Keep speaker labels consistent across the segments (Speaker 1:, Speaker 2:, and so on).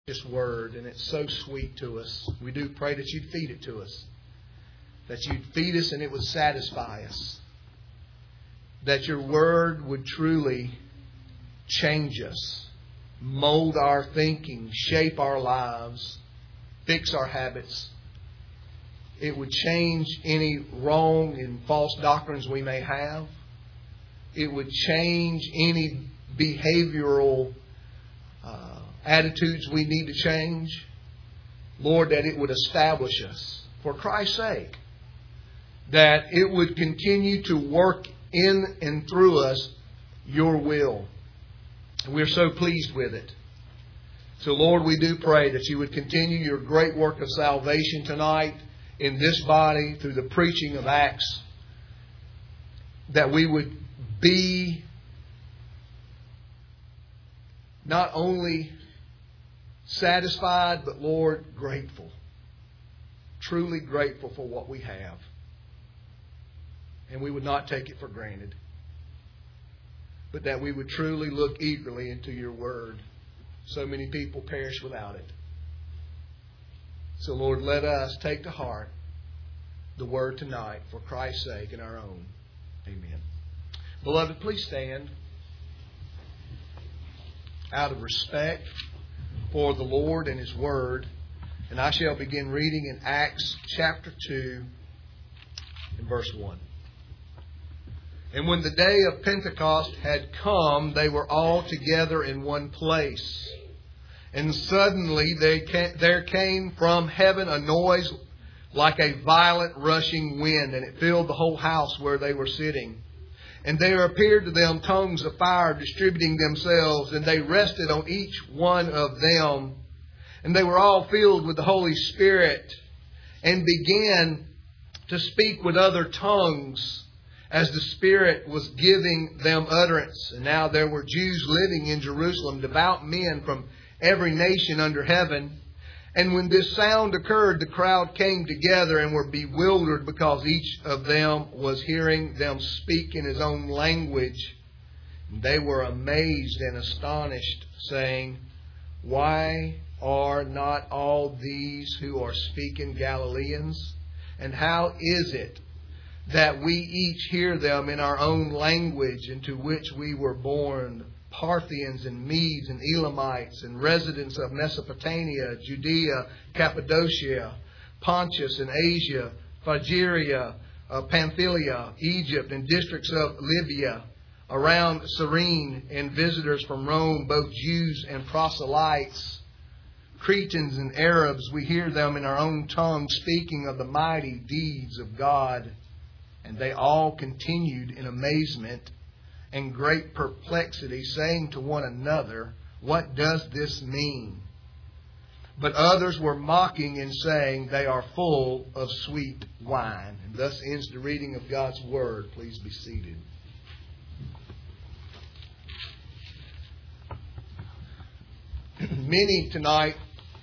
Speaker 1: word, and it's so sweet to us. We do pray that you'd feed it to us. That you'd feed us and it would satisfy us. That your word would truly change us, mold our thinking, shape our lives, fix our habits. It would change any wrong and false doctrines we may have. It would change any behavioral attitudes we need to change. Lord, that it would establish us for Christ's sake. That it would continue to work in and through us your will. We're so pleased with it. So Lord, we do pray that you would continue your great work of salvation tonight in this body through the preaching of Acts. That we would be not only satisfied, but Lord, grateful. Truly grateful for what we have. And we would not take it for granted. But that we would truly look eagerly into your word. So many people perish without it. So Lord, let us take to heart the word tonight for Christ's sake and our own. Amen. Beloved, please stand out of respect for the Lord and His word. And I shall begin reading in Acts chapter 2 and verse 1. And when the day of Pentecost had come, they were all together in one place. And suddenly there came from heaven a noise like a violent rushing wind, and it filled the whole house where they were sitting. And there appeared to them tongues of fire distributing themselves, and they rested on each one of them. And they were all filled with the Holy Spirit, and began to speak with other tongues, as the Spirit was giving them utterance. And now there were Jews living in Jerusalem, devout men from every nation under heaven. And when this sound occurred, the crowd came together and were bewildered, because each of them was hearing them speak in his own language. And they were amazed and astonished, saying, "Why are not all these who are speaking Galileans? And how is it that we each hear them in our own language into which we were born, Parthians and Medes and Elamites and residents of Mesopotamia, Judea, Cappadocia, Pontus and Asia, Phrygia, Pamphylia, Egypt and districts of Libya, around Cyrene, and visitors from Rome, both Jews and proselytes, Cretans and Arabs. We hear them in our own tongue speaking of the mighty deeds of God." And they all continued in amazement and great perplexity, saying to one another, "What does this mean?" But others were mocking and saying, "They are full of sweet wine." And thus ends the reading of God's Word. Please be seated. Many tonight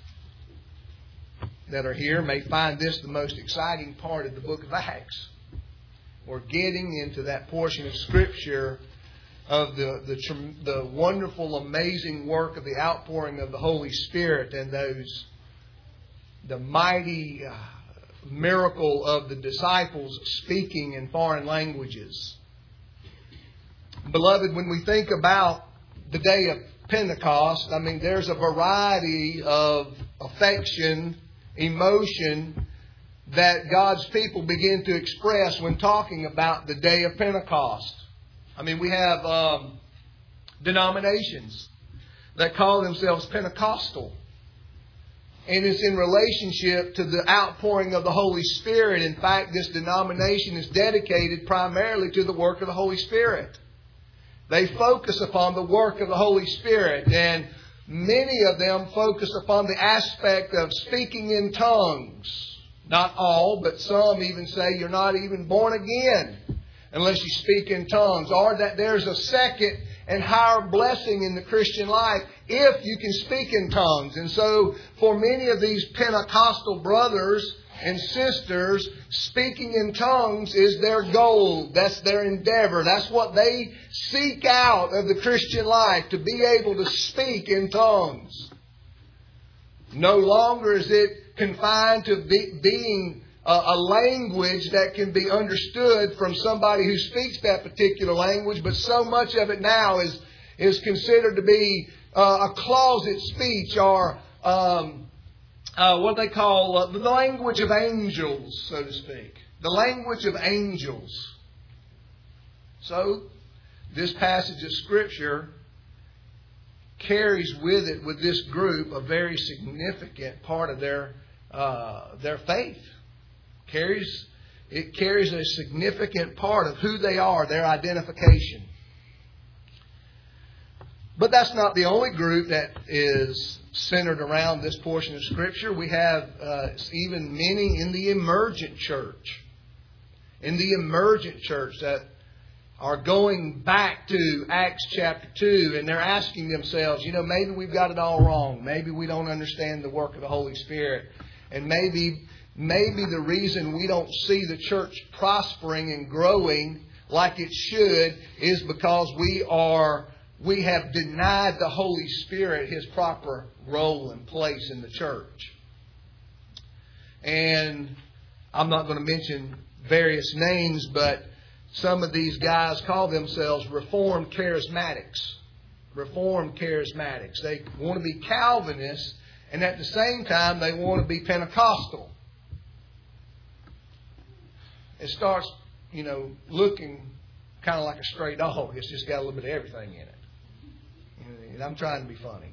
Speaker 1: that are here may find this the most exciting part of the book of Acts. We're getting into that portion of Scripture of the wonderful, amazing work of the outpouring of the Holy Spirit, and the mighty miracle of the disciples speaking in foreign languages. Beloved, when we think about the day of Pentecost, I mean, there's a variety of affection, emotion that God's people begin to express when talking about the day of Pentecost. I mean, we have denominations that call themselves Pentecostal. And it's in relationship to the outpouring of the Holy Spirit. In fact, this denomination is dedicated primarily to the work of the Holy Spirit. They focus upon the work of the Holy Spirit. And many of them focus upon the aspect of speaking in tongues. Not all, but some even say you're not even born again unless you speak in tongues. Or that there's a second and higher blessing in the Christian life if you can speak in tongues. And so for many of these Pentecostal brothers and sisters, speaking in tongues is their goal. That's their endeavor. That's what they seek out of the Christian life, to be able to speak in tongues. No longer is it confined to being a language that can be understood from somebody who speaks that particular language, but so much of it now is considered to be a closet speech, or what they call the language of angels, so to speak. The language of angels. So, this passage of Scripture carries with it, with this group, a very significant part of their faith. It carries a significant part of who they are, their identification. But that's not the only group that is centered around this portion of Scripture. We have even many in the emergent church. In the emergent church that are going back to Acts chapter 2, and they're asking themselves, maybe we've got it all wrong. Maybe we don't understand the work of the Holy Spirit. And maybe the reason we don't see the church prospering and growing like it should is because we have denied the Holy Spirit His proper role and place in the church. And I'm not going to mention various names, but some of these guys call themselves Reformed Charismatics. Reformed Charismatics. They want to be Calvinists, and at the same time they want to be Pentecostal. It starts, looking kind of like a stray dog. It's just got a little bit of everything in it. And I'm trying to be funny.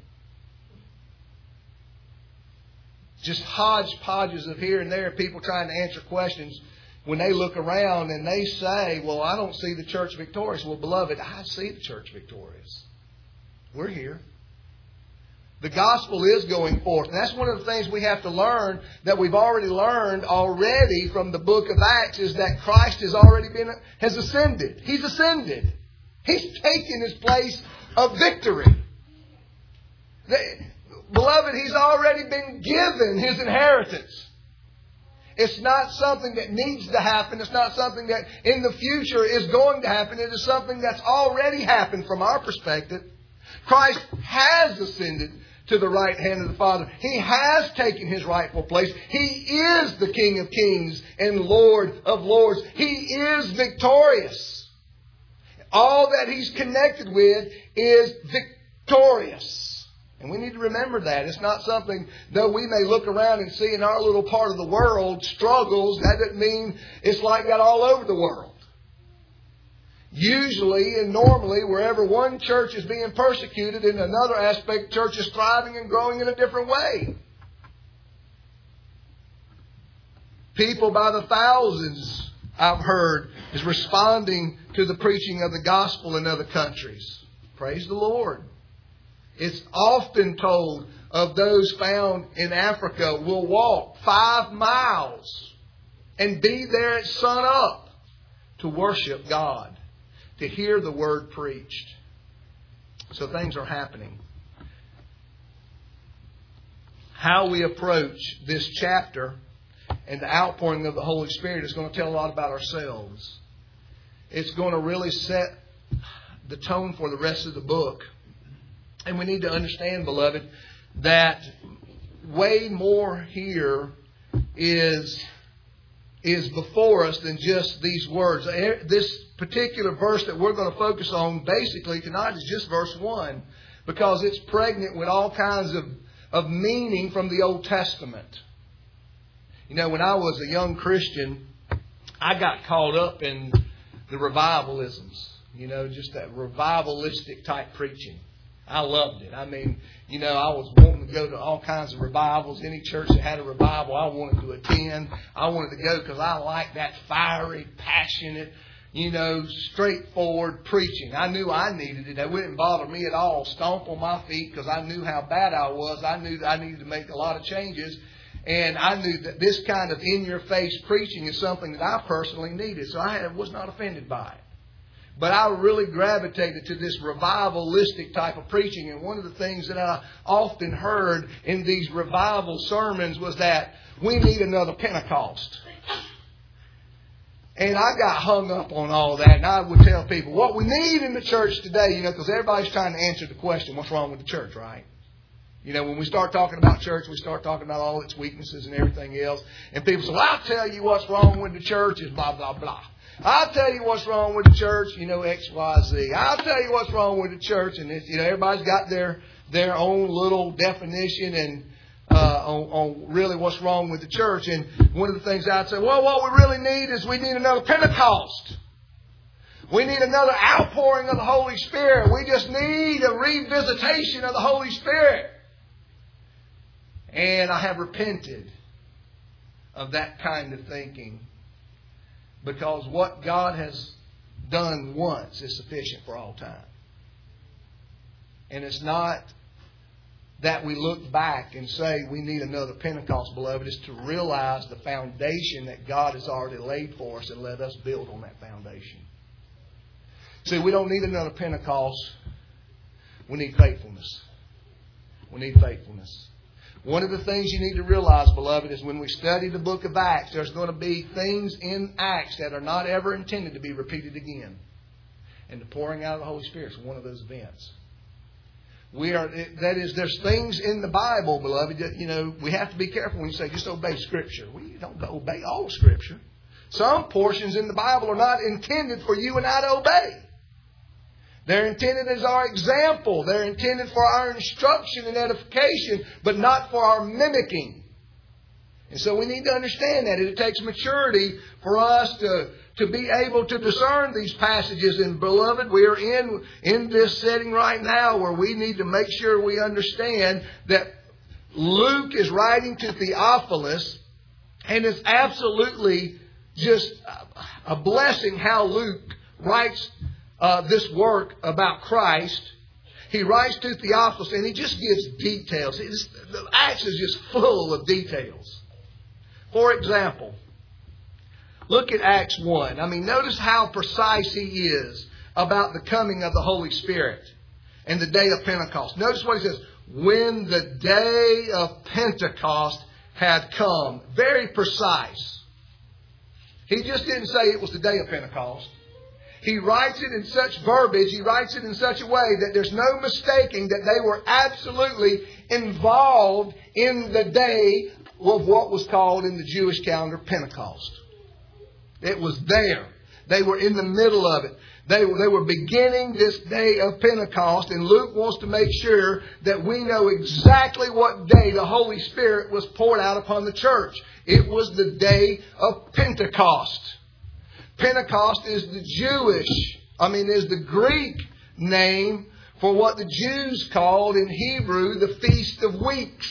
Speaker 1: Just hodgepodges of here and there, people trying to answer questions. When they look around and they say, well, I don't see the church victorious. Well, beloved, I see the church victorious. We're here. The gospel is going forth. And that's one of the things we have to learn, that we've already learned already from the book of Acts, is that Christ has ascended. He's ascended. He's taken His place of victory. Beloved, He's already been given His inheritance. It's not something that needs to happen. It's not something that in the future is going to happen. It is something that's already happened from our perspective. Christ has ascended to the right hand of the Father. He has taken His rightful place. He is the King of kings and Lord of lords. He is victorious. All that He's connected with is victorious. And we need to remember that. It's not something, though we may look around and see in our little part of the world struggles, that doesn't mean it's like that all over the world. Usually and normally, wherever one church is being persecuted, in another aspect, the church is thriving and growing in a different way. People by the thousands, I've heard, is responding to the preaching of the gospel in other countries. Praise the Lord. It's often told of those found in Africa will walk 5 miles and be there at sun up to worship God, to hear the Word preached. So things are happening. How we approach this chapter and the outpouring of the Holy Spirit is going to tell a lot about ourselves. It's going to really set the tone for the rest of the book. And we need to understand, beloved, that way more here is before us than just these words. This particular verse that we're going to focus on basically tonight is just verse 1, because it's pregnant with all kinds of meaning from the Old Testament. When I was a young Christian, I got caught up in the revivalisms, just that revivalistic type preaching. I loved it. I was wanting to go to all kinds of revivals. Any church that had a revival, I wanted to attend. I wanted to go because I liked that fiery, passionate, straightforward preaching. I knew I needed it. It wouldn't bother me at all. Stomp on my feet because I knew how bad I was. I knew that I needed to make a lot of changes. And I knew that this kind of in-your-face preaching is something that I personally needed. So I was not offended by it. But I really gravitated to this revivalistic type of preaching. And one of the things that I often heard in these revival sermons was that we need another Pentecost. And I got hung up on all that. And I would tell people what we need in the church today, because everybody's trying to answer the question, what's wrong with the church, right? You know, when we start talking about church, we start talking about all its weaknesses and everything else. And people say, well, I'll tell you what's wrong with the church is blah, blah, blah. I'll tell you what's wrong with the church, you know, X, Y, Z. I'll tell you what's wrong with the church. And, it's, you know, everybody's got their own little definition and on really what's wrong with the church. And one of the things I'd say, well, what we really need is we need another Pentecost. We need another outpouring of the Holy Spirit. We just need a revisitation of the Holy Spirit. And I have repented of that kind of thinking, because what God has done once is sufficient for all time. And it's not that we look back and say we need another Pentecost, beloved. It's to realize the foundation that God has already laid for us and let us build on that foundation. See, we don't need another Pentecost. We need faithfulness. We need faithfulness. One of the things you need to realize, beloved, is when we study the book of Acts, there's going to be things in Acts that are not ever intended to be repeated again. And the pouring out of the Holy Spirit is one of those events. There's things in the Bible, beloved, that, you know, we have to be careful when you say just obey Scripture. We don't obey all Scripture. Some portions in the Bible are not intended for you and I to obey. They're intended as our example. They're intended for our instruction and edification, but not for our mimicking. And so we need to understand that. It takes maturity for us to be able to discern these passages. And beloved, we are in this setting right now where we need to make sure we understand that Luke is writing to Theophilus, and it's absolutely just a blessing how Luke writes this work about Christ. He writes to Theophilus and he just gives details. The Acts is just full of details. For example, look at Acts 1. I mean, notice how precise he is about the coming of the Holy Spirit and the day of Pentecost. Notice what he says. When the day of Pentecost had come. Very precise. He just didn't say it was the day of Pentecost. He writes it in such verbiage, he writes it in such a way that there's no mistaking that they were absolutely involved in the day of what was called in the Jewish calendar Pentecost. It was there. They were in the middle of it. They were beginning this day of Pentecost, and Luke wants to make sure that we know exactly what day the Holy Spirit was poured out upon the church. It was the day of Pentecost. Pentecost is is the Greek name for what the Jews called in Hebrew the Feast of Weeks.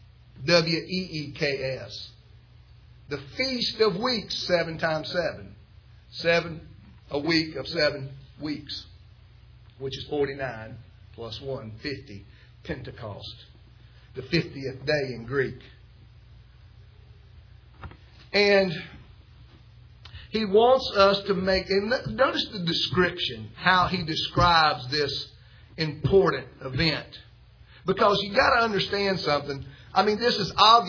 Speaker 1: W-E-E-K-S. The Feast of Weeks, 7 times 7. 7, a week of 7 weeks, which is 49 plus 1, 50. Pentecost. The 50th day in Greek. And he wants us to make, and notice the description, how he describes this important event. Because you got to understand something. I mean, it's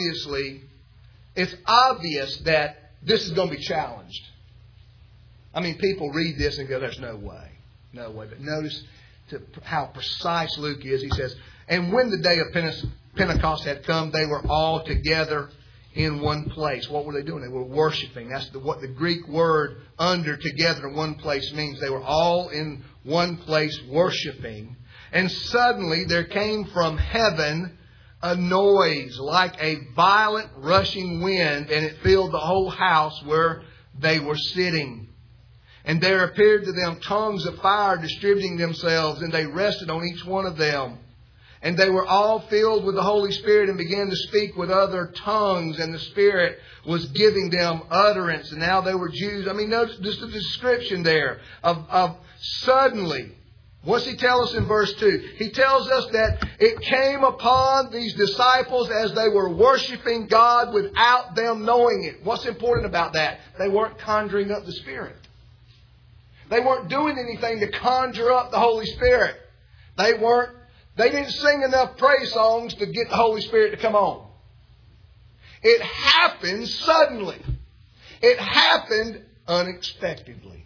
Speaker 1: obvious that this is going to be challenged. I mean, people read this and go, there's no way. No way. But notice how precise Luke is. He says, and when the day of Pentecost had come, they were all together in one place. What were they doing? They were worshiping. That's what the Greek word under together in one place means. They were all in one place worshiping. And suddenly there came from heaven a noise like a violent rushing wind, and it filled the whole house where they were sitting. And there appeared to them tongues of fire distributing themselves, and they rested on each one of them. And they were all filled with the Holy Spirit and began to speak with other tongues. And the Spirit was giving them utterance. And now they were Jews. I mean, notice just the description there of suddenly. What's he tell us in verse 2? He tells us that it came upon these disciples as they were worshiping God without them knowing it. What's important about that? They weren't conjuring up the Spirit. They weren't doing anything to conjure up the Holy Spirit. They didn't sing enough praise songs to get the Holy Spirit to come on. It happened suddenly. It happened unexpectedly.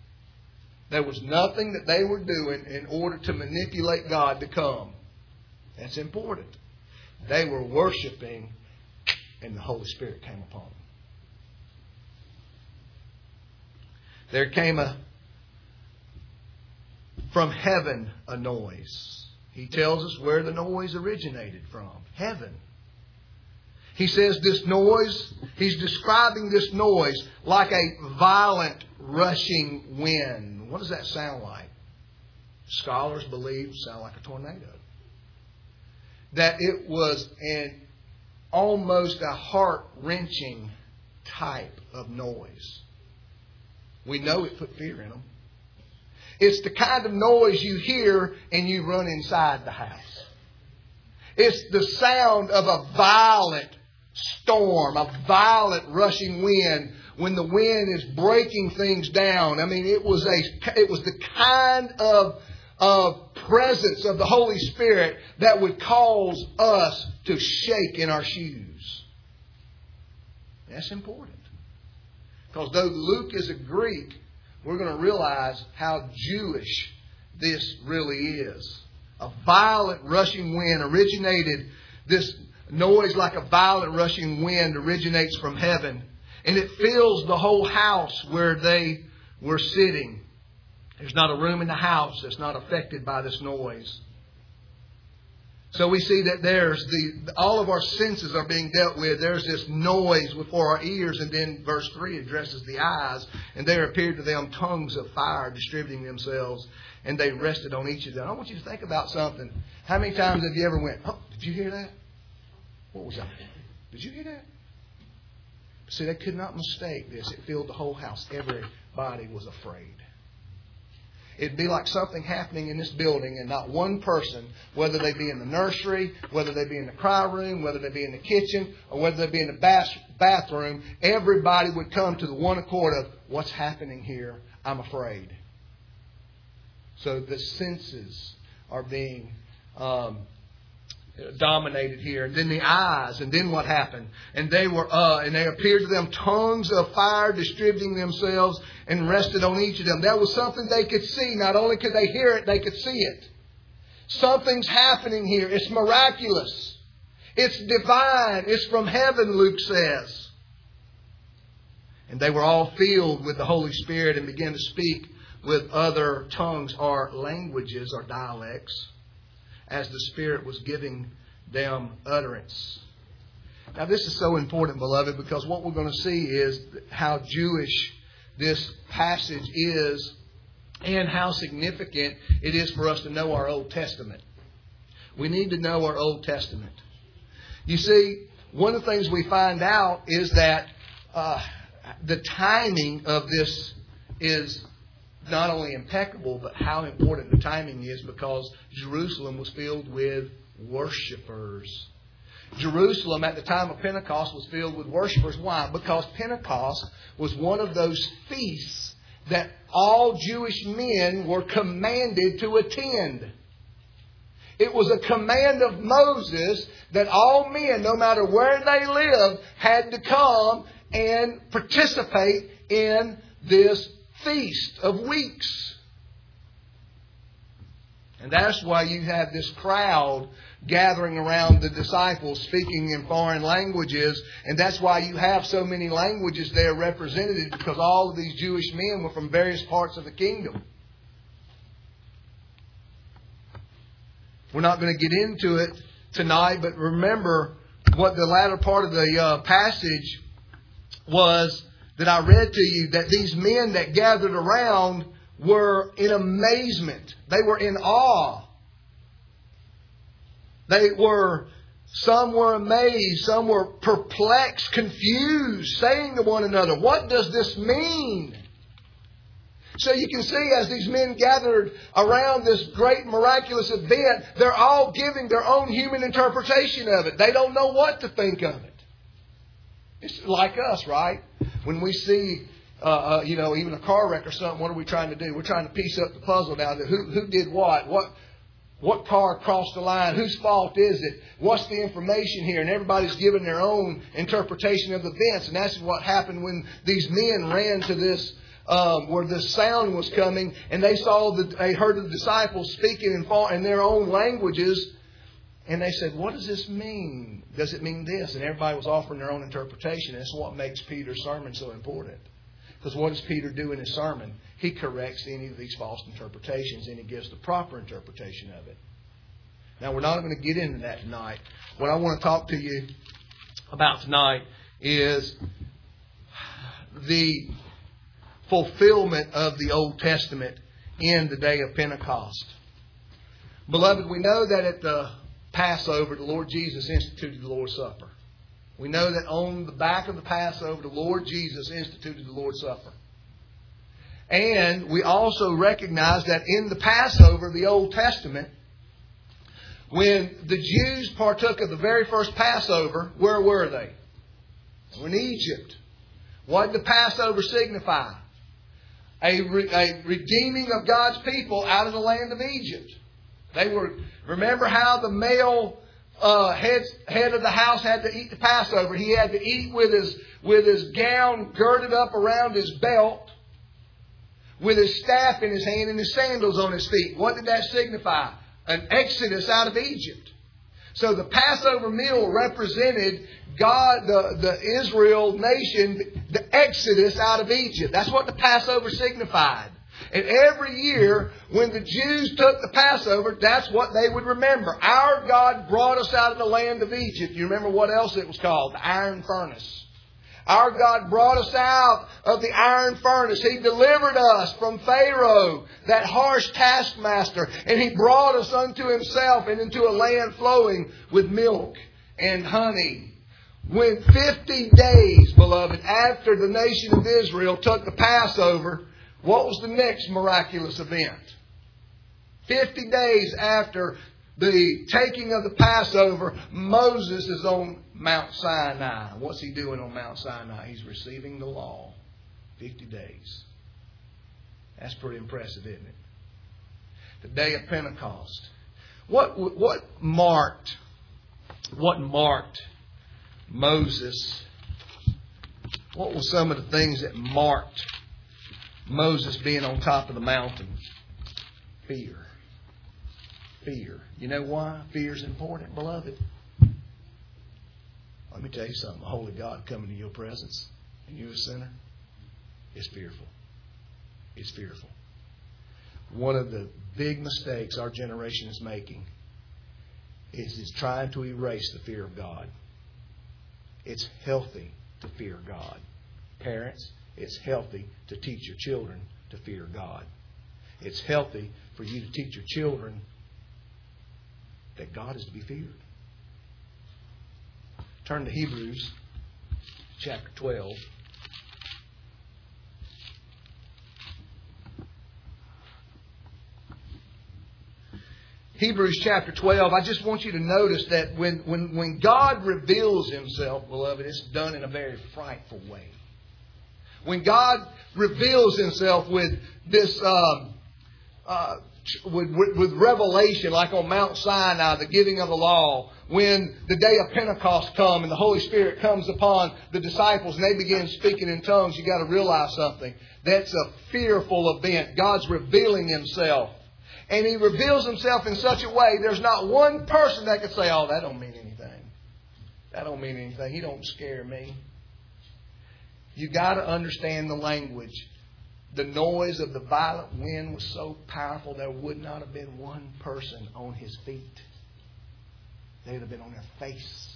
Speaker 1: There was nothing that they were doing in order to manipulate God to come. That's important. They were worshiping, and the Holy Spirit came upon them. There came from heaven a noise. He tells us where the noise originated from. Heaven. He says this noise, he's describing this noise like a violent rushing wind. What does that sound like? Scholars believe it sounds like a tornado. That it was almost a heart-wrenching type of noise. We know it put fear in them. It's the kind of noise you hear and you run inside the house. It's the sound of a violent storm, a violent rushing wind when the wind is breaking things down. I mean, it was the kind of presence of the Holy Spirit that would cause us to shake in our shoes. That's important. Because though Luke is a Greek, we're going to realize how Jewish this really is. A violent rushing wind originated, this noise like a violent rushing wind originates from heaven. And it fills the whole house where they were sitting. There's not a room in the house that's not affected by this noise. So we see that all of our senses are being dealt with. There's this noise before our ears. And then verse 3 addresses the eyes. And there appeared to them tongues of fire distributing themselves. And they rested on each of them. I want you to think about something. How many times have you ever went, oh, did you hear that? What was that? Did you hear that? See, they could not mistake this. It filled the whole house. Everybody was afraid. It'd be like something happening in this building and not one person, whether they be in the nursery, whether they be in the cry room, whether they be in the kitchen, or whether they be in the bathroom, everybody would come to the one accord of, what's happening here? I'm afraid. So the senses are being dominated here. And then the eyes. And then what happened? And they appeared to them tongues of fire distributing themselves and rested on each of them. That was something they could see. Not only could they hear it, they could see it. Something's happening here. It's miraculous. It's divine. It's from heaven, Luke says. And they were all filled with the Holy Spirit and began to speak with other tongues or languages or dialects, as the Spirit was giving them utterance. Now this is so important, beloved, because what we're going to see is how Jewish this passage is and how significant it is for us to know our Old Testament. We need to know our Old Testament. You see, one of the things we find out is that the timing of this is not only impeccable, but how important the timing is, because Jerusalem was filled with worshipers. Jerusalem at the time of Pentecost was filled with worshipers. Why? Because Pentecost was one of those feasts that all Jewish men were commanded to attend. It was a command of Moses that all men, no matter where they lived, had to come and participate in this feast of weeks. And that's why you have this crowd gathering around the disciples speaking in foreign languages. And that's why you have so many languages there represented, because all of these Jewish men were from various parts of the kingdom. We're not going to get into it tonight, but remember what the latter part of the passage was that I read to you, that these men that gathered around were in amazement. They were in awe. Some were amazed, some were perplexed, confused, saying to one another, what does this mean? So you can see as these men gathered around this great miraculous event, they're all giving their own human interpretation of it. They don't know what to think of it. It's like us, right? When we see, even a car wreck or something, what are we trying to do? We're trying to piece up the puzzle now. Who did what car crossed the line? Whose fault is it? What's the information here? And everybody's giving their own interpretation of the events. And that's what happened when these men ran to this, where the sound was coming, and they heard the disciples speaking in their own languages. And they said, what does this mean? Does it mean this? And everybody was offering their own interpretation. That's what makes Peter's sermon so important. Because what does Peter do in his sermon? He corrects any of these false interpretations and he gives the proper interpretation of it. Now, we're not going to get into that tonight. What I want to talk to you about tonight is the fulfillment of the Old Testament in the day of Pentecost. Beloved, we know that at the Passover, the Lord Jesus instituted the Lord's Supper. We know that on the back of the Passover, the Lord Jesus instituted the Lord's Supper. And we also recognize that in the Passover, the Old Testament, when the Jews partook of the very first Passover, where were they? They were in Egypt. What did the Passover signify? A redeeming of God's people out of the land of Egypt. They were. Remember how the male head of the house had to eat the Passover. He had to eat with his gown girded up around his belt, with his staff in his hand and his sandals on his feet. What did that signify? An exodus out of Egypt. So the Passover meal represented God, the Israel nation, the exodus out of Egypt. That's what the Passover signified. And every year, when the Jews took the Passover, that's what they would remember. Our God brought us out of the land of Egypt. You remember what else it was called? The iron furnace. Our God brought us out of the iron furnace. He delivered us from Pharaoh, that harsh taskmaster. And He brought us unto Himself and into a land flowing with milk and honey. When 50 days, beloved, after the nation of Israel took the Passover, what was the next miraculous event? 50 days after the taking of the Passover, Moses is on Mount Sinai. What's he doing on Mount Sinai? He's receiving the law. 50 days. That's pretty impressive, isn't it? The day of Pentecost. What marked Moses? What were some of the things that marked Moses being on top of the mountain? Fear. Fear. You know why fear is important, beloved? Let me tell you something. A holy God coming to your presence and you're a sinner, it's fearful. It's fearful. One of the big mistakes our generation is making is trying to erase the fear of God. It's healthy to fear God. Parents, it's healthy to teach your children to fear God. It's healthy for you to teach your children that God is to be feared. Turn to Hebrews chapter 12. Hebrews chapter 12, I just want you to notice that when God reveals Himself, beloved, it's done in a very frightful way. When God reveals Himself with this with revelation, like on Mount Sinai, the giving of the law, when the day of Pentecost comes and the Holy Spirit comes upon the disciples and they begin speaking in tongues, you got to realize something. That's a fearful event. God's revealing Himself. And He reveals Himself in such a way, there's not one person that could say, oh, that don't mean anything. That don't mean anything. He don't scare me. You got to understand the language. The noise of the violent wind was so powerful there would not have been one person on his feet. They would have been on their face.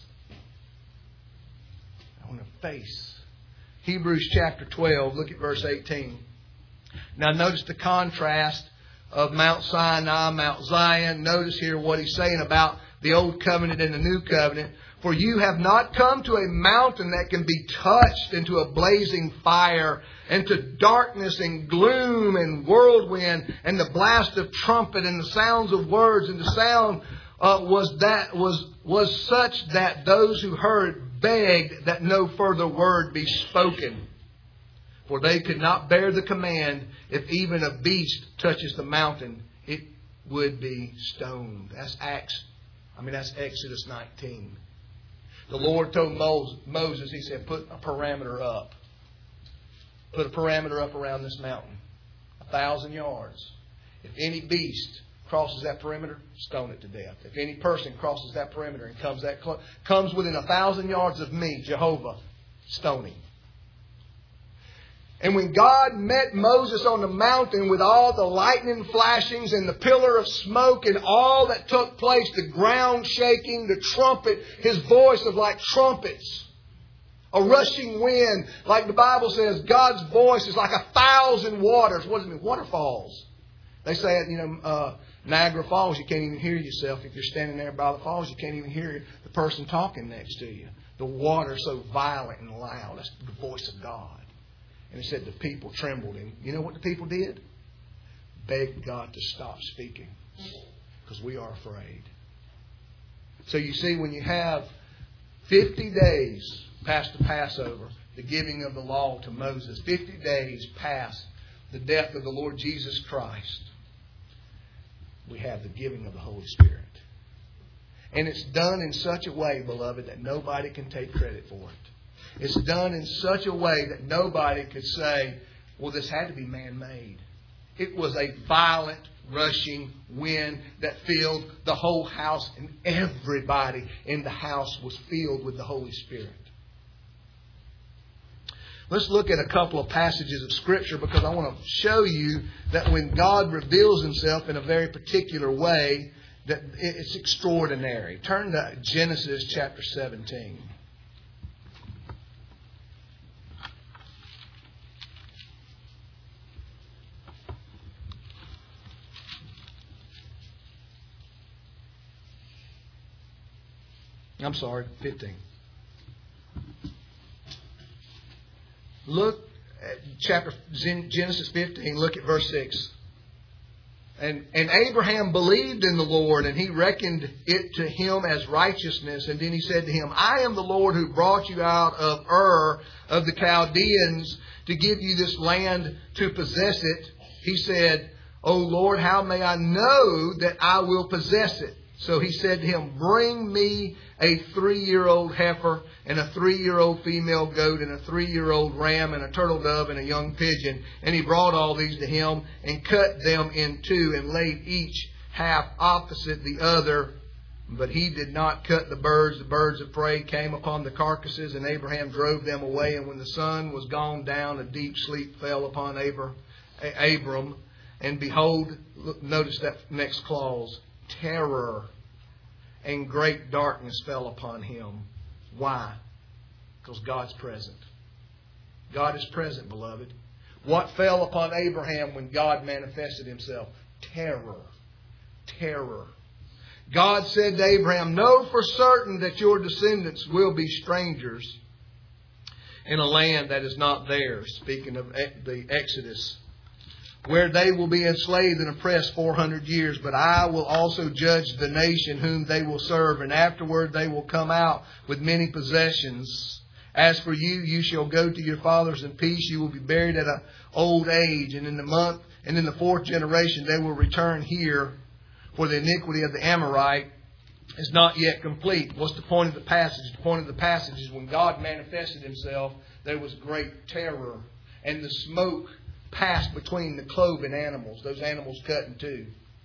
Speaker 1: On their face. Hebrews chapter 12, look at verse 18. Now notice the contrast of Mount Sinai, Mount Zion. Notice here what he's saying about the Old Covenant and the New Covenant. For you have not come to a mountain that can be touched, into a blazing fire, and to darkness and gloom and whirlwind and the blast of trumpet and the sounds of words. And the sound was such that those who heard begged that no further word be spoken. For they could not bear the command, if even a beast touches the mountain, it would be stoned. That's Exodus 19. The Lord told Moses, He said, put a parameter up. Put a parameter up around this mountain. 1,000 yards. If any beast crosses that perimeter, stone it to death. If any person crosses that perimeter and comes within 1,000 yards of me, Jehovah, stone him. And when God met Moses on the mountain with all the lightning flashings and the pillar of smoke and all that took place, the ground shaking, the trumpet, His voice of like trumpets, a rushing wind, like the Bible says, God's voice is like 1,000 waters. What does it mean? Waterfalls. They say at, Niagara Falls, you can't even hear yourself. If you're standing there by the falls, you can't even hear the person talking next to you. The water's so violent and loud. That's the voice of God. And it said the people trembled. And you know what the people did? Begged God to stop speaking. Because we are afraid. So you see, when you have 50 days past the Passover, the giving of the law to Moses, 50 days past the death of the Lord Jesus Christ, we have the giving of the Holy Spirit. And it's done in such a way, beloved, that nobody can take credit for it. It's done in such a way that nobody could say, well, this had to be man-made. It was a violent, rushing wind that filled the whole house, and everybody in the house was filled with the Holy Spirit. Let's look at a couple of passages of Scripture, because I want to show you that when God reveals Himself in a very particular way, that it's extraordinary. Turn to Genesis chapter 17. I'm sorry, 15. Look at Genesis 15, look at verse 6. And Abraham believed in the Lord, and He reckoned it to him as righteousness. And then He said to him, I am the Lord who brought you out of Ur of the Chaldeans to give you this land to possess it. He said, O Lord, how may I know that I will possess it? So He said to him, bring me a 3-year-old heifer and a 3-year-old female goat and a 3-year-old ram and a turtle dove and a young pigeon. And he brought all these to him and cut them in two and laid each half opposite the other. But he did not cut the birds. The birds of prey came upon the carcasses, and Abraham drove them away. And when the sun was gone down, a deep sleep fell upon Abram. And behold, notice that next clause, terror and great darkness fell upon him. Why? Because God's present. God is present, beloved. What fell upon Abraham when God manifested Himself? Terror. Terror. God said to Abraham, know for certain that your descendants will be strangers in a land that is not theirs. Speaking of the Exodus, where they will be enslaved and oppressed 400 years. But I will also judge the nation whom they will serve, and afterward they will come out with many possessions. As for you, you shall go to your fathers in peace. You will be buried at an old age, and in the 4th generation they will return here. For the iniquity of the Amorite is not yet complete. What's the point of the passage? The point of the passage is when God manifested Himself, there was great terror, and the smoke passed between the cloven animals, those animals cut in two.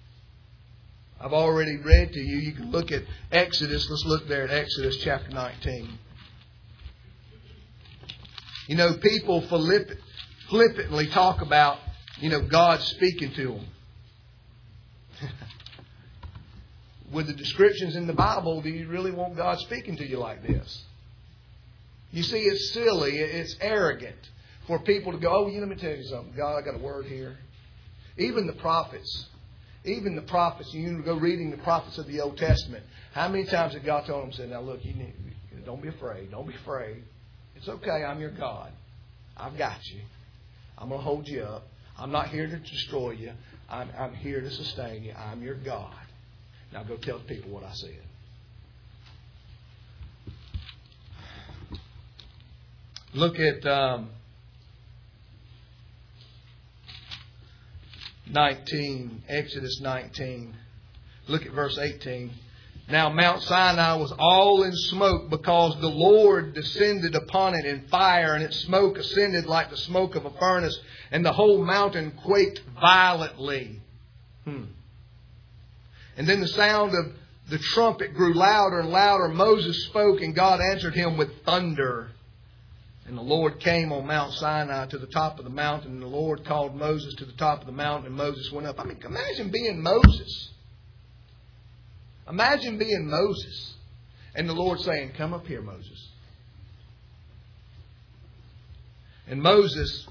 Speaker 1: I've already read to you. You can look at Exodus. Let's look there at Exodus chapter 19. People flippantly talk about, God speaking to them. With the descriptions in the Bible, do you really want God speaking to you like this? You see, it's silly. It's arrogant for people to go, oh, let me tell you something. God, I got a word here. Even the prophets, you go reading the prophets of the Old Testament. How many times did God tell them, said, now look, don't be afraid. Don't be afraid. It's okay. I'm your God. I've got you. I'm going to hold you up. I'm not here to destroy you. I'm here to sustain you. I'm your God. Now go tell the people what I said. Look at 19, Exodus 19. Look at verse 18. Now Mount Sinai was all in smoke because the Lord descended upon it in fire, and its smoke ascended like the smoke of a furnace, and the whole mountain quaked violently. And then the sound of the trumpet grew louder and louder. Moses spoke, and God answered him with thunder. And the Lord came on Mount Sinai to the top of the mountain, and the Lord called Moses to the top of the mountain, and Moses went up. I mean, imagine being Moses. Imagine being Moses. And the Lord saying, come up here, Moses. And Moses,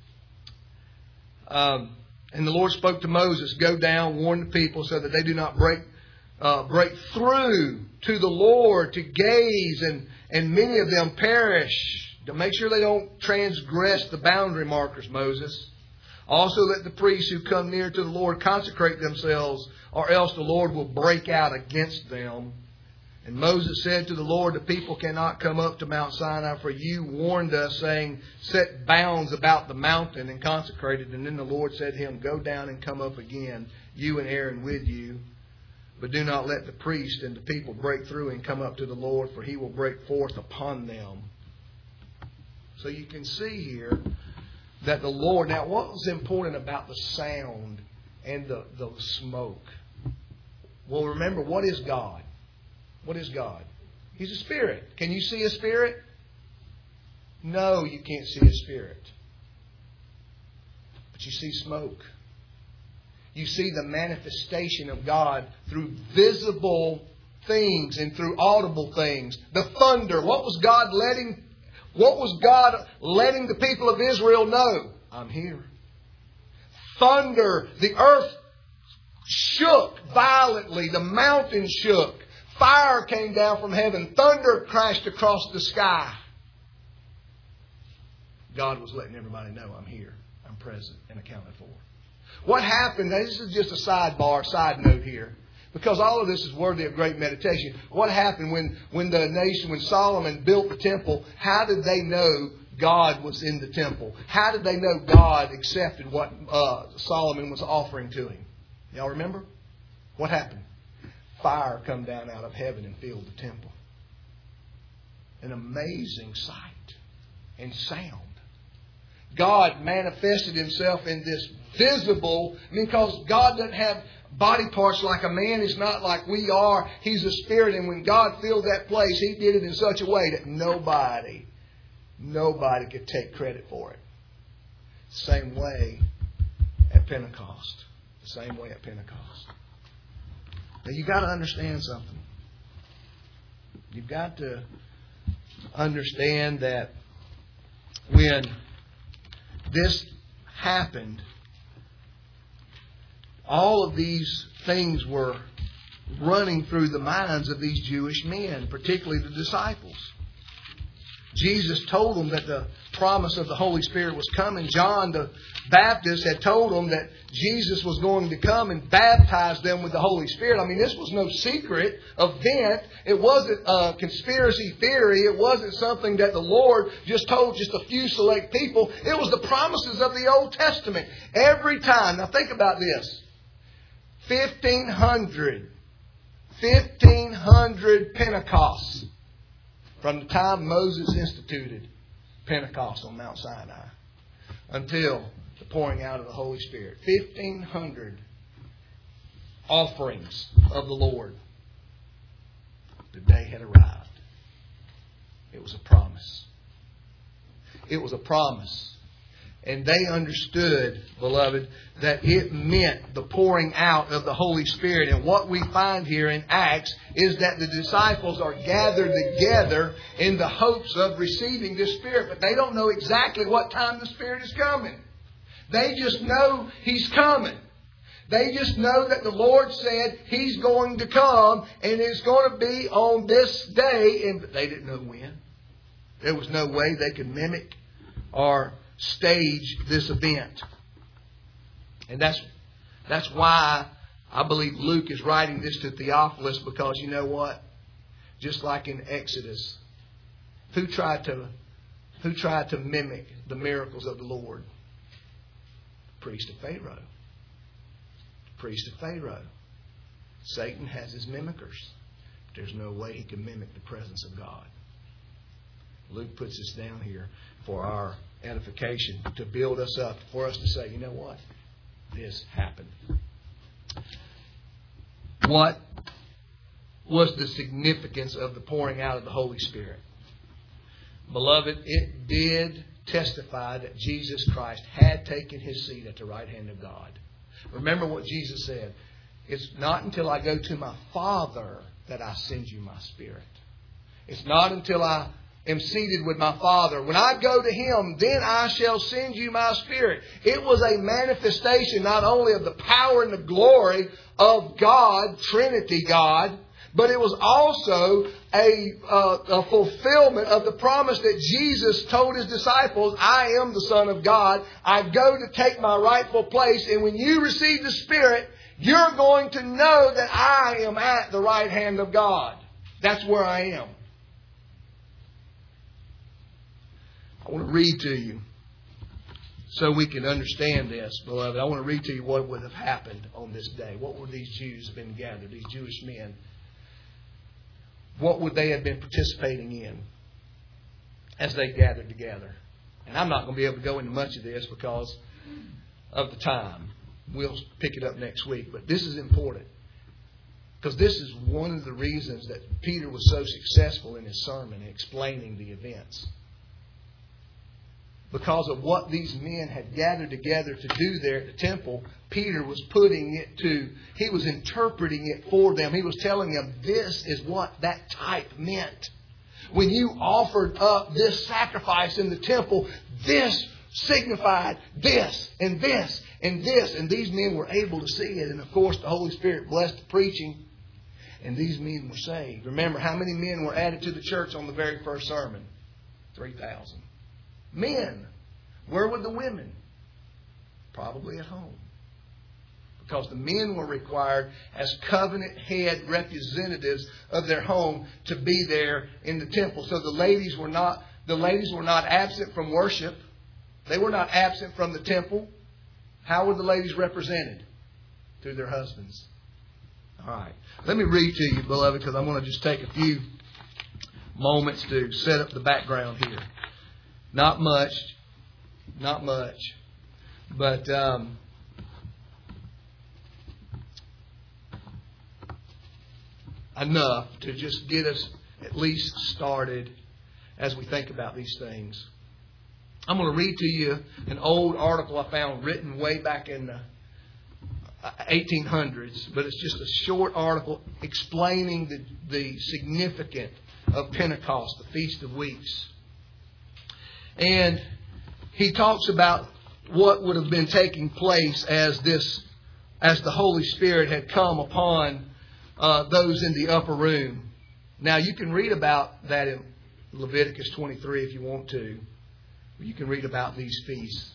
Speaker 1: and the Lord spoke to Moses, go down, warn the people so that they do not break through to the Lord to gaze, and many of them perish. To make sure they don't transgress the boundary markers, Moses. Also let the priests who come near to the Lord consecrate themselves, or else the Lord will break out against them. And Moses said to the Lord, the people cannot come up to Mount Sinai, for you warned us, saying, set bounds about the mountain and consecrate it. And then the Lord said to him, go down and come up again, you and Aaron with you. But do not let the priest and the people break through and come up to the Lord, for he will break forth upon them. So you can see here that the Lord... Now, what was important about the sound and the smoke? Well, remember, what is God? What is God? He's a spirit. Can you see a spirit? No, you can't see a spirit. But you see smoke. You see the manifestation of God through visible things and through audible things. The thunder. What was God letting the people of Israel know? I'm here. Thunder. The earth shook violently. The mountains shook. Fire came down from heaven. Thunder crashed across the sky. God was letting everybody know, I'm here. I'm present and accounted for. What happened? This is just a side note here. Because all of this is worthy of great meditation. What happened when Solomon built the temple? How did they know God was in the temple? How did they know God accepted what Solomon was offering to him? Y'all remember? What happened? Fire come down out of heaven and filled the temple. An amazing sight and sound. God manifested Himself in this visible, because God doesn't have body parts like a man. He's not like we are. He's a spirit. And when God filled that place, He did it in such a way that nobody could take credit for it. Same way at Pentecost. The same way at Pentecost. Now you've got to understand something. You've got to understand that when this happened, all of these things were running through the minds of these Jewish men, particularly the disciples. Jesus told them that the promise of the Holy Spirit was coming. John the Baptist had told them that Jesus was going to come and baptize them with the Holy Spirit. I mean, this was no secret event. It wasn't a conspiracy theory. It wasn't something that the Lord just told just a few select people. It was the promises of the Old Testament. Every time. Now think about this. 1,500 Pentecosts from the time Moses instituted Pentecost on Mount Sinai until the pouring out of the Holy Spirit. 1,500 offerings of the Lord. The day had arrived. It was a promise. It was a promise. And they understood, beloved, that it meant the pouring out of the Holy Spirit. And what we find here in Acts is that the disciples are gathered together in the hopes of receiving the Spirit. But they don't know exactly what time the Spirit is coming. They just know He's coming. They just know that the Lord said He's going to come and it's going to be on this day. But they didn't know when. There was no way they could mimic or stage this event. And that's why I believe Luke is writing this to Theophilus, because you know what? Just like in Exodus, who tried to mimic the miracles of the Lord? The priest of Pharaoh. The priest of Pharaoh. Satan has his mimickers. There's no way he can mimic the presence of God. Luke puts this down here for our edification, to build us up, for us to say, you know what? This happened. what was the significance of the pouring out of the Holy Spirit. Beloved, it did testify that Jesus Christ had taken His seat at the right hand of God. Remember what Jesus said. It's not until I go to my Father that I send you my Spirit. It's not until I am seated with my Father. When I go to Him, then I shall send you my Spirit. It was a manifestation not only of the power and the glory of God, Trinity God, but it was also a fulfillment of the promise that Jesus told His disciples, I am the Son of God. I go to take my rightful place. And when you receive the Spirit, you're going to know that I am at the right hand of God. That's where I am. I want to read to you so we can understand this, beloved. I want to read to you what would have happened on this day. What would these Jews have been gathered, these Jewish men? What would they have been participating in as they gathered together? And I'm not going to be able to go into much of this because of the time. We'll pick it up next week. But this is important because this is one of the reasons that Peter was so successful in his sermon in explaining the events. Because of what these men had gathered together to do there at the temple, Peter was he was interpreting it for them. He was telling them this is what that type meant. When you offered up this sacrifice in the temple, this signified this and this and this. And these men were able to see it. And of course, the Holy Spirit blessed the preaching. And these men were saved. Remember, how many men were added to the church on the very first sermon? 3,000. Men. Where were the women? Probably at home. Because the men were required as covenant head representatives of their home to be there in the temple. So the ladies were not absent from worship. They were not absent from the temple. How were the ladies represented? Through their husbands. All right. Let me read to you, beloved, because I want to just take a few moments to set up the background here. Not much, but enough to just get us at least started as we think about these things. I'm going to read to you an old article I found written way back in the 1800s, but it's just a short article explaining the significance of Pentecost, the Feast of Weeks. And he talks about what would have been taking place as the Holy Spirit had come upon those in the upper room. Now you can read about that in Leviticus 23 if you want to. You can read about these feasts.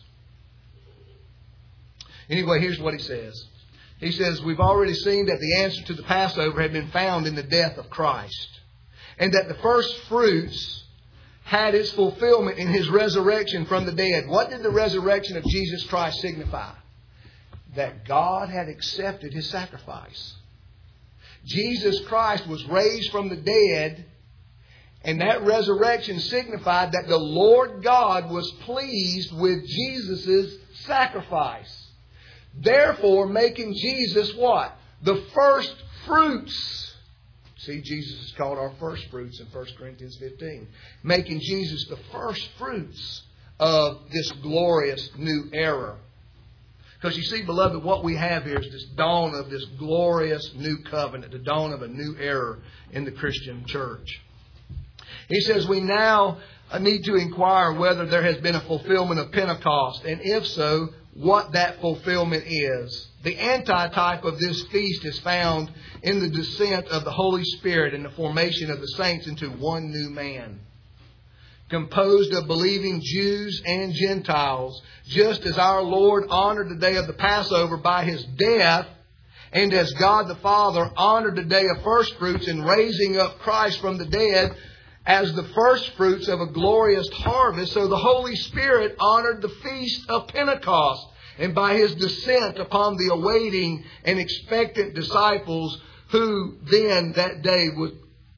Speaker 1: Anyway, here's what he says. He says, we've already seen that the answer to the Passover had been found in the death of Christ. And that the first fruits had its fulfillment in His resurrection from the dead. What did the resurrection of Jesus Christ signify? That God had accepted His sacrifice. Jesus Christ was raised from the dead, and that resurrection signified that the Lord God was pleased with Jesus' sacrifice. Therefore, making Jesus what? The first fruits. See, Jesus is called our first fruits in 1 Corinthians 15. Making Jesus the first fruits of this glorious new era. Because you see, beloved, what we have here is this dawn of this glorious new covenant. The dawn of a new era in the Christian church. He says we now need to inquire whether there has been a fulfillment of Pentecost. And if so, what that fulfillment is. The antitype of this feast is found in the descent of the Holy Spirit and the formation of the saints into one new man, composed of believing Jews and Gentiles, just as our Lord honored the day of the Passover by His death, and as God the Father honored the day of first fruits in raising up Christ from the dead as the first fruits of a glorious harvest. So the Holy Spirit honored the feast of Pentecost, and by His descent upon the awaiting and expectant disciples who then that day would,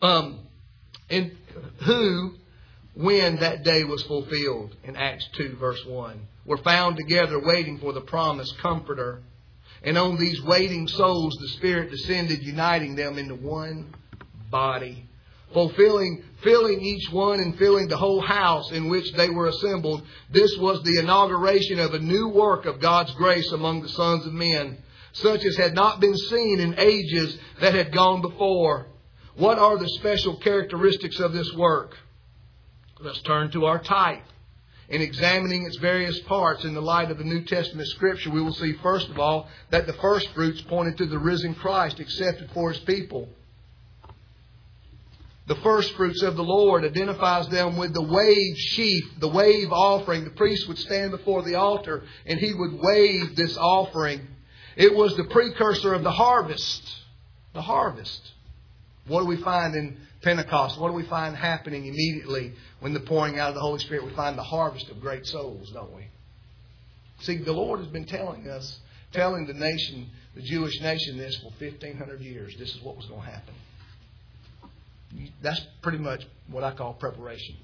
Speaker 1: when that day was fulfilled in Acts 2 verse 1, were found together waiting for the promised Comforter. And on these waiting souls, the Spirit descended, uniting them into one body, filling each one and filling the whole house in which they were assembled. This was the inauguration of a new work of God's grace among the sons of men, such as had not been seen in ages that had gone before. What are the special characteristics of this work? Let's turn to our type. In examining its various parts in the light of the New Testament Scripture, we will see, first of all, that the first fruits pointed to the risen Christ accepted for His people. The first fruits of the Lord identifies them with the wave sheaf, the wave offering. The priest would stand before the altar and he would wave this offering. It was the precursor of the harvest. The harvest. What do we find in Pentecost? What do we find happening immediately when the pouring out of the Holy Spirit? We find the harvest of great souls, don't we? See, the Lord has been telling the nation, the Jewish nation, this for 1,500 years. This is what was going to happen. That's pretty much what I call preparation.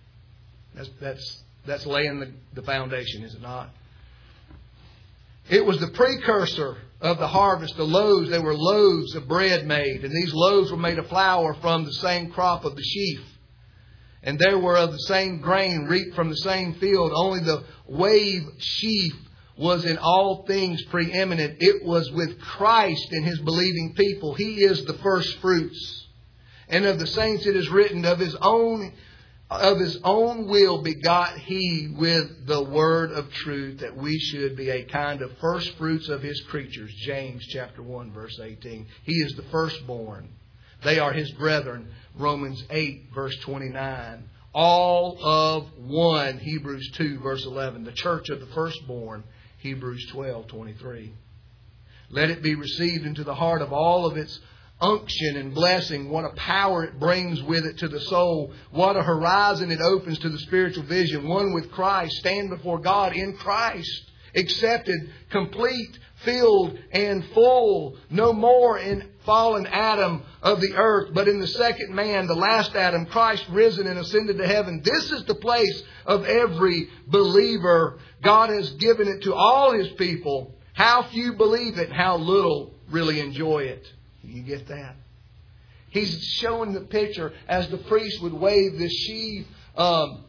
Speaker 1: That's laying the foundation, is it not? It was the precursor of the harvest. The loaves, they were loaves of bread made. And these loaves were made of flour from the same crop of the sheaf. And they were of the same grain reaped from the same field. Only the wave sheaf was in all things preeminent. It was with Christ and His believing people. He is the first fruits. And of the saints it is written, of His own will begot He with the word of truth, that we should be a kind of first fruits of His creatures. James chapter 1 verse 18. He is the firstborn. They are His brethren. Romans 8 verse 29. All of one. Hebrews 2 verse 11. The church of the firstborn. Hebrews 12:23. Let it be received into the heart of all of its unction and blessing. What a power it brings with it to the soul. What a horizon it opens to the spiritual vision. One with Christ. Stand before God in Christ. Accepted, complete, filled, and full. No more in fallen Adam of the earth, but in the second man, the last Adam, Christ risen and ascended to heaven. This is the place of every believer. God has given it to all His people. How few believe it and how little really enjoy it. You get that? He's showing the picture as the priest would wave this sheaf, the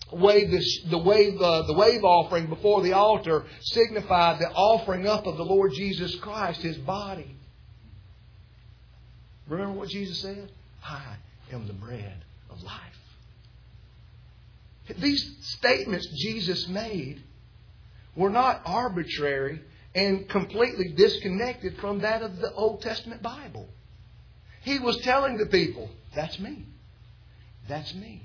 Speaker 1: wave offering before the altar signified the offering up of the Lord Jesus Christ, His body. Remember what Jesus said? I am the bread of life. These statements Jesus made were not arbitrary and completely disconnected from that of the Old Testament Bible. He was telling the people, that's me. That's me.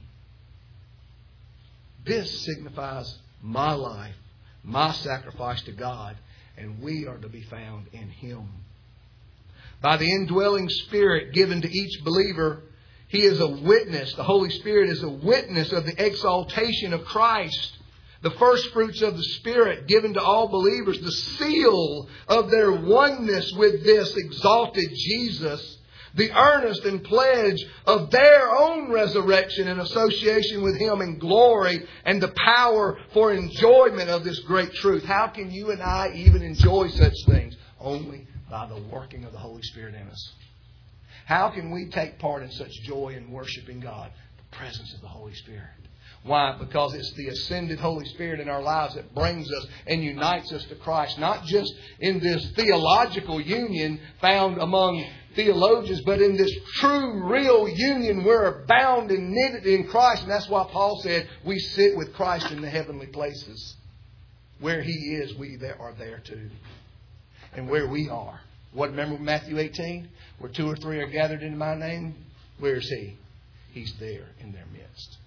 Speaker 1: This signifies my life, my sacrifice to God, and we are to be found in Him. By the indwelling Spirit given to each believer, He is a witness. The Holy Spirit is a witness of the exaltation of Christ. The first fruits of the Spirit given to all believers, the seal of their oneness with this exalted Jesus, the earnest and pledge of their own resurrection and association with Him in glory, and the power for enjoyment of this great truth. How can you and I even enjoy such things? Only by the working of the Holy Spirit in us. How can we take part in such joy and worshiping God? The presence of the Holy Spirit. Why? Because it's the ascended Holy Spirit in our lives that brings us and unites us to Christ. Not just in this theological union found among theologians, but in this true, real union. We're bound and knitted in Christ. And that's why Paul said we sit with Christ in the heavenly places. Where He is, we are there too. And where we are. Remember Matthew 18? Where 2 or 3 are gathered in my name, where's He? He's there in their midst.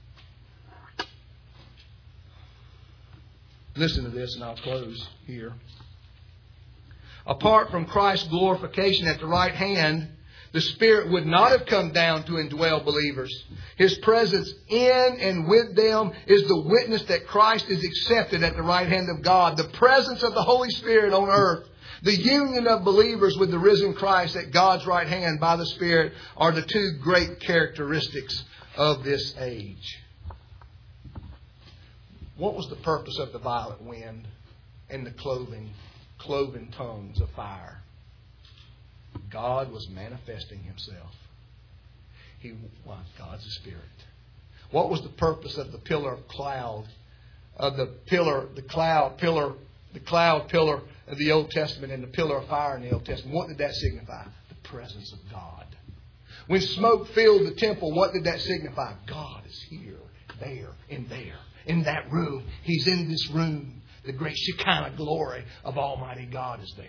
Speaker 1: Listen to this and I'll close here. Apart from Christ's glorification at the right hand, the Spirit would not have come down to indwell believers. His presence in and with them is the witness that Christ is accepted at the right hand of God. The presence of the Holy Spirit on earth, the union of believers with the risen Christ at God's right hand by the Spirit are the two great characteristics of this age. What was the purpose of the violent wind and the clothing cloven tongues of fire. God was manifesting Himself. God's a Spirit. What was the purpose of the pillar of cloud, of the cloud pillar of the Old Testament and the pillar of fire in the Old Testament? What did that signify? The presence of God. When smoke filled the temple, what did that signify? God is here, there, in that room. He's in this room. The great Shekinah glory of Almighty God is there.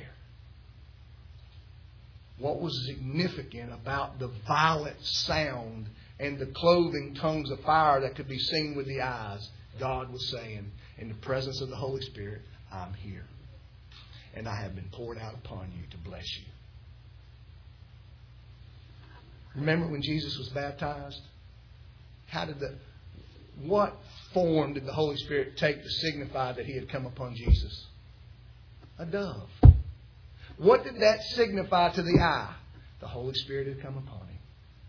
Speaker 1: What was significant about the violent sound and the cloven tongues of fire that could be seen with the eyes? God was saying, in the presence of the Holy Spirit, I'm here. And I have been poured out upon you to bless you. Remember when Jesus was baptized? What form did the Holy Spirit take to signify that He had come upon Jesus? A dove. What did that signify to the eye? The Holy Spirit had come upon Him.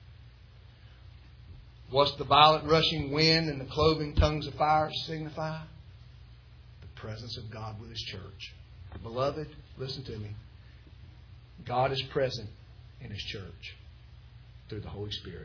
Speaker 1: What's the violent rushing wind and the cloven tongues of fire signify? The presence of God with His church. Beloved, listen to me. God is present in His church through the Holy Spirit.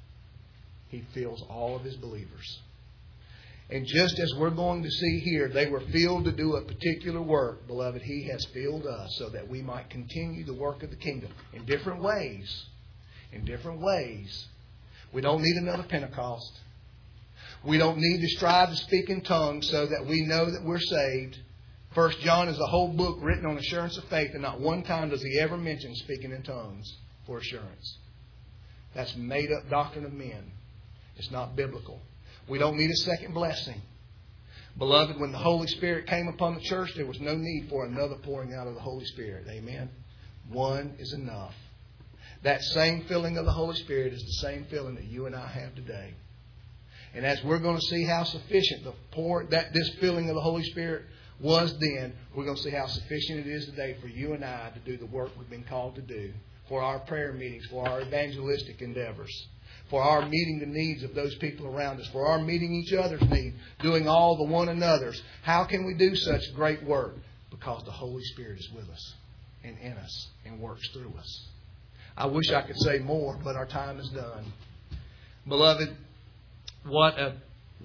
Speaker 1: He fills all of His believers. And just as we're going to see here, they were filled to do a particular work. Beloved, He has filled us so that we might continue the work of the kingdom in different ways. In different ways. We don't need another Pentecost. We don't need to strive to speak in tongues so that we know that we're saved. 1 John is a whole book written on assurance of faith, and not one time does he ever mention speaking in tongues for assurance. That's made up doctrine of men. It's not biblical. We don't need a second blessing. Beloved, when the Holy Spirit came upon the church, there was no need for another pouring out of the Holy Spirit. Amen? One is enough. That same filling of the Holy Spirit is the same filling that you and I have today. And as we're going to see how sufficient this filling of the Holy Spirit was then, we're going to see how sufficient it is today for you and I to do the work we've been called to do. For our prayer meetings, for our evangelistic endeavors, for our meeting the needs of those people around us, for our meeting each other's needs, doing all the one another's. How can we do such great work? Because the Holy Spirit is with us and in us and works through us. I wish I could say more, but our time is done. Beloved, what a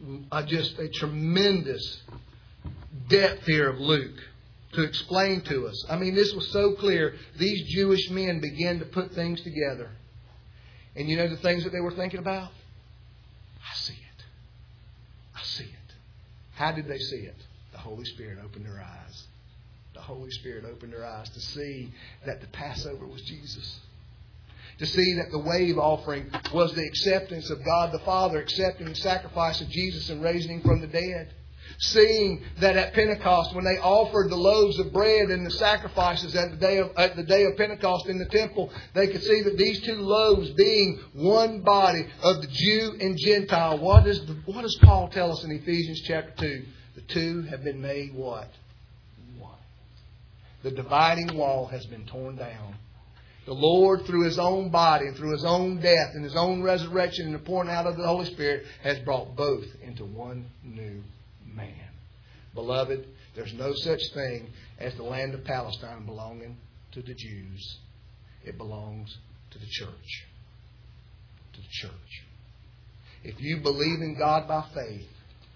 Speaker 1: tremendous depth here of Luke to explain to us. I mean, this was so clear. These Jewish men began to put things together. And you know the things that they were thinking about? I see it. I see it. How did they see it? The Holy Spirit opened their eyes. The Holy Spirit opened their eyes to see that the Passover was Jesus. To see that the wave offering was the acceptance of God the Father, accepting the sacrifice of Jesus and raising Him from the dead. Seeing that at Pentecost, when they offered the loaves of bread and the sacrifices at the day of Pentecost in the temple, they could see that these two loaves being one body of the Jew and Gentile. What does Paul tell us in Ephesians chapter 2? The two have been made what? One. The dividing wall has been torn down. The Lord, through His own body and through His own death and His own resurrection and the pouring out of the Holy Spirit, has brought both into one new man. Beloved, there's no such thing as the land of Palestine belonging to the Jews. It belongs to the church. To the church. If you believe in God by faith,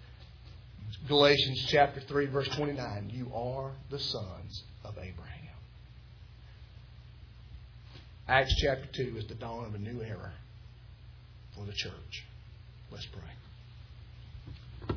Speaker 1: Galatians chapter 3 verse 29, you are the sons of Abraham. Acts chapter 2 is the dawn of a new era for the church. Let's pray.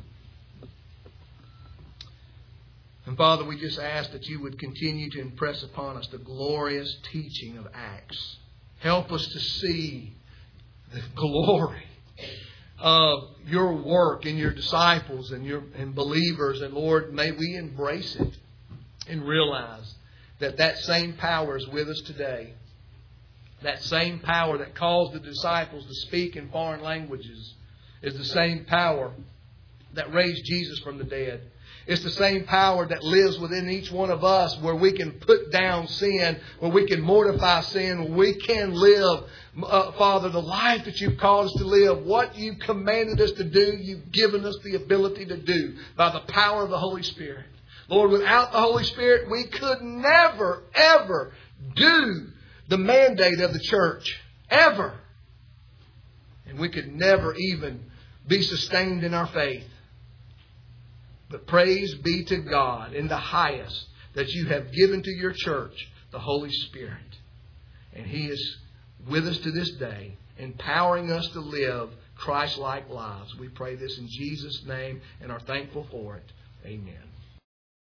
Speaker 1: And Father, we just ask that you would continue to impress upon us the glorious teaching of Acts. Help us to see the glory of your work and your disciples and believers. And Lord, may we embrace it and realize that that same power is with us today. That same power that caused the disciples to speak in foreign languages is the same power that raised Jesus from the dead. It's the same power that lives within each one of us, where we can put down sin, where we can mortify sin, where we can live, Father, the life that you've called us to live. What you've commanded us to do, you've given us the ability to do by the power of the Holy Spirit. Lord, without the Holy Spirit, we could never, ever do the mandate of the church. Ever. And we could never even be sustained in our faith. But praise be to God in the highest that you have given to your church the Holy Spirit. And He is with us to this day, empowering us to live Christ-like lives. We pray this in Jesus' name and are thankful for it. Amen.